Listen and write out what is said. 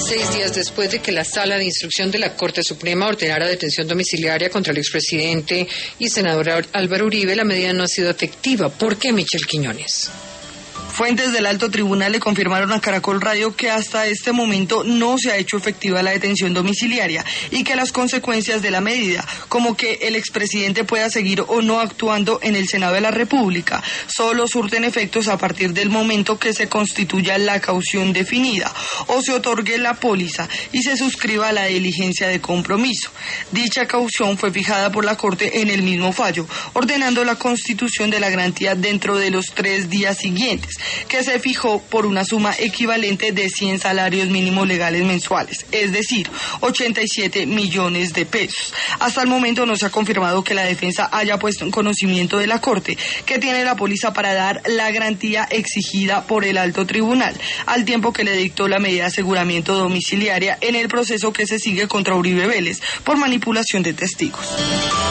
6 días después de que la Sala de Instrucción de la Corte Suprema ordenara detención domiciliaria contra el expresidente y senador Álvaro Uribe, la medida no ha sido efectiva. ¿Por qué, Michelle Quiñones? Fuentes del alto tribunal le confirmaron a Caracol Radio que hasta este momento no se ha hecho efectiva la detención domiciliaria y que las consecuencias de la medida, como que el expresidente pueda seguir o no actuando en el Senado de la República, solo surten efectos a partir del momento que se constituya la caución definida o se otorgue la póliza y se suscriba la diligencia de compromiso. Dicha caución fue fijada por la Corte en el mismo fallo, ordenando la constitución de la garantía dentro de los 3 días siguientes, que se fijó por una suma equivalente de 100 salarios mínimos legales mensuales, es decir, 87 millones de pesos. Hasta el momento no se ha confirmado que la defensa haya puesto en conocimiento de la Corte que tiene la póliza para dar la garantía exigida por el alto tribunal, al tiempo que le dictó la medida de aseguramiento domiciliaria en el proceso que se sigue contra Uribe Vélez por manipulación de testigos.